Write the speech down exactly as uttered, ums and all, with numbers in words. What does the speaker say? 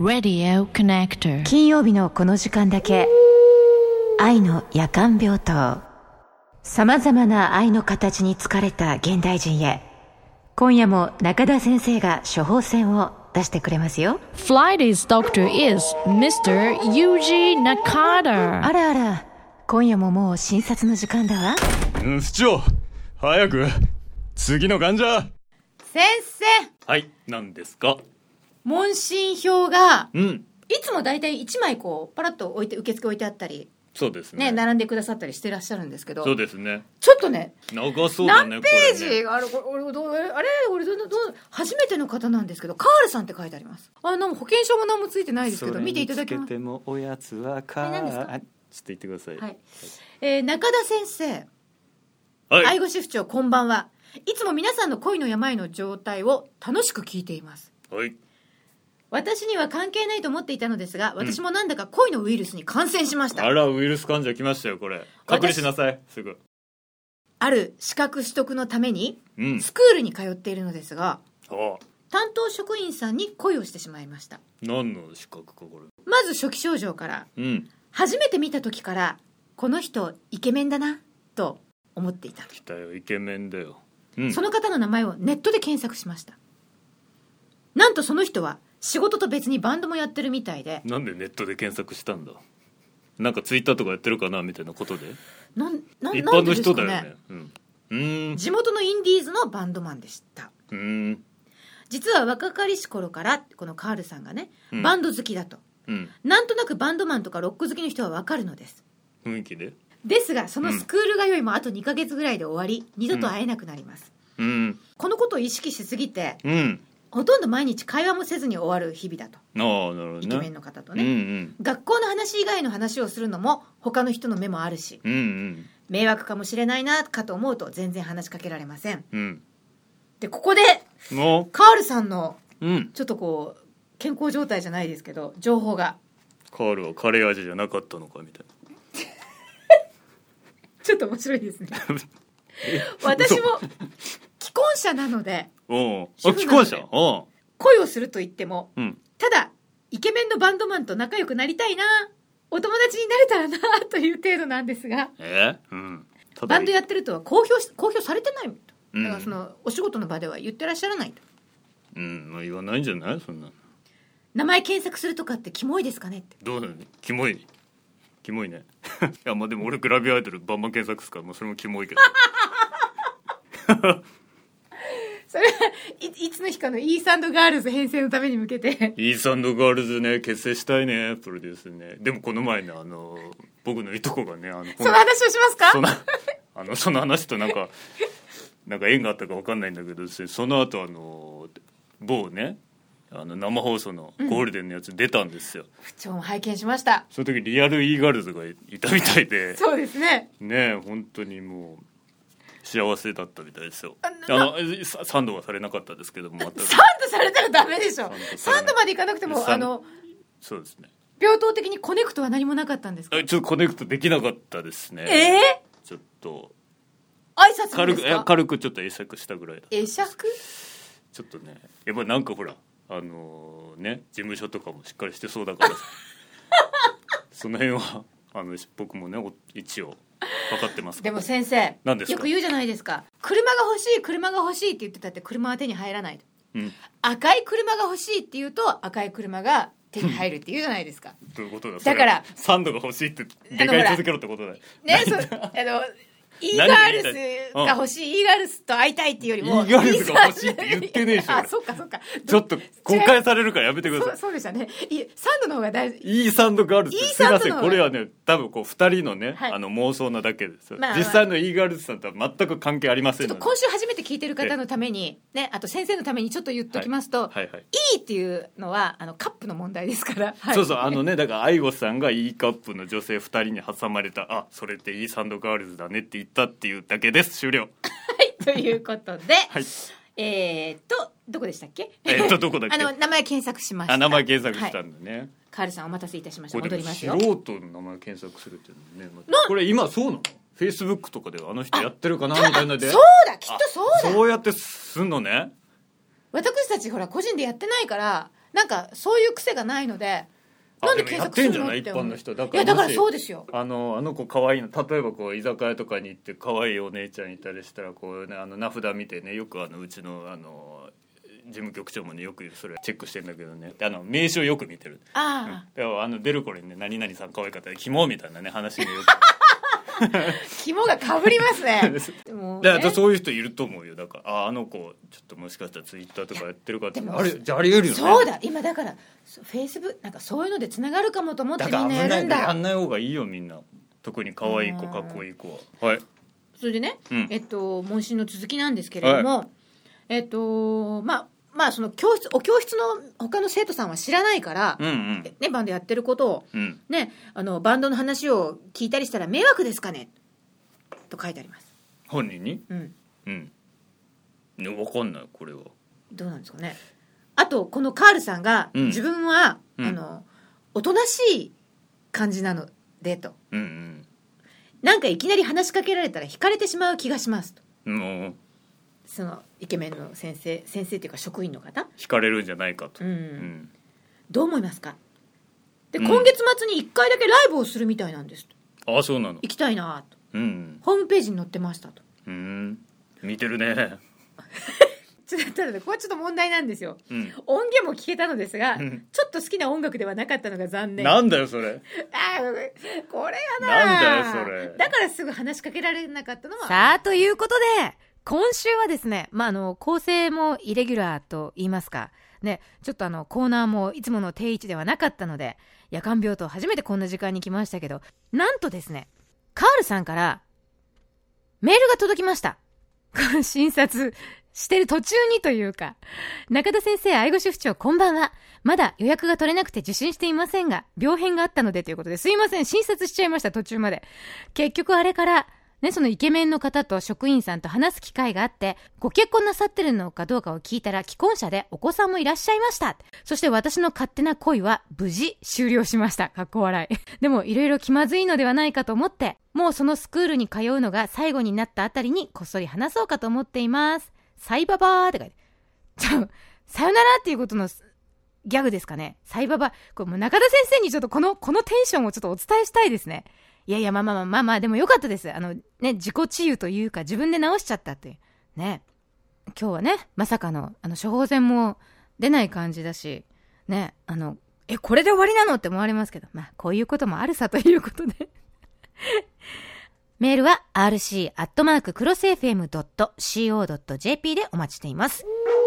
Radio Connector。 金曜日のこの時間だけ愛の夜間病棟。さまざまな愛の形に疲れた現代人へ、今夜も中田先生が処方箋を出してくれますよ。 Friday's doctor is ミスター Yuji Nakata。 あらあら、今夜ももう診察の時間だわ。 うん、市長早く次の患者。 先生、 はい、何ですか？ 問診票が、 うん、 いつもだいたいいちまいこうパラッと置いて受付置いてあったりそうですね、 ね、並んでくださったりしてらっしゃるんですけど、 そうですね、 ちょっとね、 長そうだね。 何ページ、 これね、 あれ、これどうあれ俺どうどう初めての方なんですけど、カールさんって書いてあります。あの保険証も何もついてないですけど、見ていただきます。 それにつけてもおやつはカー。 何ですか？ ちょっと言ってください。 はい、えー、中田先生、 はい、 愛護支部長、こんばんは。いつも皆さんの恋の病の状態を楽しく聞いています。 はい、 私には関係ないと思っていたのですが、私もなんだか恋のウイルスに感染しました。 あら、ウイルス患者来ましたよ。これ隔離しなさい、すぐ。 ある資格取得のためにうん、 スクールに通っているのですが、 ああ、 担当職員さんに恋をしてしまいました。 何の資格かこれ。 まず初期症状から、 うん、 初めて見た時からこの人イケメンだなと思っていた。 来たよ、イケメンだよ。うん、 その方の名前をネットで検索しました。なんとその人は仕事と別にバンドもやってるみたいで。 なんでネットで検索したんだ？なんかツイッターとかやってるかなみたいなことで。 なんな一般のなんでですかね。 人だよね。うん、うーん、 地元のインディーズのバンドマンでした。 うーん、 実は若かりし頃からこのカールさんがね、 うん、 バンド好きだと、 うん、 なんとなくバンドマンとかロック好きの人は分かるのです。 雰囲気で。 ですがそのスクール通いもあとにかげつぐらいで終わり、二度と会えなくなります、 うん、 このことを意識しすぎて、 うん、 ほとんど毎日会話もせずに終わる日々だと。 ああ、なるほどね。 イケメンの方とね、 うんうん、 学校の話以外の話をするのも他の人の目もあるし、 うんうん、 迷惑かもしれないなかと思うと全然話しかけられません、 うん、 でここでもカールさんのう、うん、 ちょっとこう健康状態じゃないですけど情報が。 カールはカレー味じゃなかったのかみたいな。 ちょっと面白いですね私も既婚者なので、 おう、 主婦既婚なので者、おう、 恋をすると言っても、 うん、 ただイケメンのバンドマンと仲良くなりたいな、お友達になれたらなという程度なんですが、 えー、うん、ただバンドやってるとは公表し公表されてないと、 うん、 だからそのお仕事の場では言ってらっしゃらないと、 うん、まあ、言わないんじゃない、そんな。 名前検索するとかってキモいですかねって。 どうなの、キモい、キモいねいや、まあでも俺グラビアアイドルバンバン検索すから、もうそれもキモいけどそれはいいつの日かのイース&ガールズ編成のために向けてイース&ガールズね、結成したいね、プロデュースね。でもこの前ね、あの僕のいとこがね、あのその話をしますか？ そのあのその話となんかなんか縁があったか分かんないんだけど、その後あの某ね、あの生放送のゴールデンのやつ出たんですよ、 部長も拝見しました。 その時リアルイーガールズがいたみたいでそうですね、 ね、本当にもう幸せだったみたいですよ。 ああのサンドはされなかったですけども、全くサンドされたらダメでしょ。サンドまでいかなくても、あのそうですね、 病棟的にコネクトは何もなかったんですか？ ちょっとコネクトできなかったですね。 ええー、 ちょっと挨拶軽くですか？ 軽くちょっと会釈したぐらいだ。 会釈？ ちょっとね、やっぱなんかほら、あのー、ね、事務所とかもしっかりしてそうだからその辺はあの僕もね一応分かってます。 でも先生、 何ですか？ よく言うじゃないですか、車が欲しい車が欲しいって言ってたって車は手に入らないと、うん、赤い車が欲しいって言うと赤い車が手に入るって言うじゃないですかどういうことだ？ だからサンドが欲しいってでかい続けろってことだよね。そあのイーガールスが欲しい、イーガールスと会いたいっていうよりもイーガールスが欲しいって言ってねえしあ、そっかそっか、 ちょっと公開されるからやめてください。 そう、そうでしたね。いサンドの方が大事。 イーサンドガールズって、すいません、これはね多分こうふたりのね、はい、あの妄想なだけです、まあまあ、実際のイーガールズさんとは全く関係ありませんので、 ちょっと今週初めて聞いてる方のためにね、あと先生のためにちょっと言っときますと、はいはいはい、いいっていうのはあのカップの問題ですから、はい、そうそう、あのね、だから愛護さんが E カップの女性ふたりに挟まれた、あ、それってイーサンドガールズだねって言ったっていうだけです。終了。 はいということで、はい、えー、っとどこでしたっけ？ えー、っとどこだっけ？ あの名前検索しました。 あ、名前検索したんだね、はい、 カールさんお待たせいたしました。戻りますよ。 素人の名前検索するってね、これ今そうなの？フェイスブックとかであの人やってるかなみたいなで、 そうだ、きっとそうだ、 そうやってすんのね。 私たちほら個人でやってないからなんかそういう癖がないので、なんで検索するのってやってんじゃない一般の人だから。 いやだからそうですよ。 あのあの子可愛いの、例えばこう居酒屋とかに行って可愛いお姉ちゃんいたりしたらこうね、あの名札見てね、よくあのうちのあの事務局長もねよくそれチェックしてんだけどね、あの名刺をよく見てる。 ああ、 うん、あの出る頃にね、何々さん可愛かったら肝みたいなね話によく肝がかぶりますね。でもね、 だからそういう人いると思うよ。だからああの子ちょっともしかしたらツイッターとかやってるかって、あれじゃあありえるよね。 そうだ、今だからフェイスブックなんかそういうのでつながるかもと思ってみんなやるんだ。 やんない方がいいよみんな、特に可愛い子かっこいい子は。はい。 それでね、うん、えっと問診の続きなんですけれども、はい、えっとまあまあその教室お教室の他の生徒さんは知らないから、うんうんね、バンドやってることを、うん、ね、あのバンドの話を聞いたりしたら迷惑ですかねと書いてあります。 本人に？ うんうんね、分かんない、これはどうなんですかね。あとこのカールさんが、うん、自分は、うん、あのおとなしい感じなのでと、うんうん、なんかいきなり話しかけられたら惹かれてしまう気がしますと、うん、そのイケメンの先生先生というか職員の方惹かれるんじゃないかと、 うんうん、どう思いますか。で、うん、今月末にいっかいだけライブをするみたいなんですと。 ああ、そうなの。 行きたいなと、 うん、 ホームページに載ってましたと。 うん、見てるねちょっとただこれちょっと問題なんですよ、 うん、 音源も聞けたのですが、うん、ちょっと好きな音楽ではなかったのが残念。 なんだよそれ。 あこれやな。 なんだよそれ。 だからすぐ話しかけられなかったのは。 さあということで今週はですね、まあ、あの構成もイレギュラーと言いますかね、ちょっとあのコーナーもいつもの定位置ではなかったので、夜間病棟初めてこんな時間に来ましたけど、なんとですね、カールさんからメールが届きました。診察してる途中にというか、中田先生、愛護主婦長こんばんは。まだ予約が取れなくて受診していませんが、病変があったのでということで、すいません、診察しちゃいました、途中まで。結局あれからね、そのイケメンの方と職員さんと話す機会があって、ご結婚なさってるのかどうかを聞いたら、既婚者でお子さんもいらっしゃいました。そして私の勝手な恋は無事終了しました。かっこ笑い。でもいろいろ気まずいのではないかと思って、もうそのスクールに通うのが最後になったあたりにこっそり話そうかと思っています。サイババーって書いて。ちょ、さよならっていうことのギャグですかね。サイババー。これもう中田先生にちょっとこの、このテンションをちょっとお伝えしたいですね。いやいや、まあまあまあまあまあ、でもよかったです。あのね、自己治癒というか自分で治しちゃったっていう。ね。今日はね、まさかの、あの、処方箋も出ない感じだし、ね、あの、え、これで終わりなのって思われますけど、まあ、こういうこともあるさということで。メールは アールシー アットマーク クロスエフエム ドット シーオー ドット ジェーピー でお待ちしています。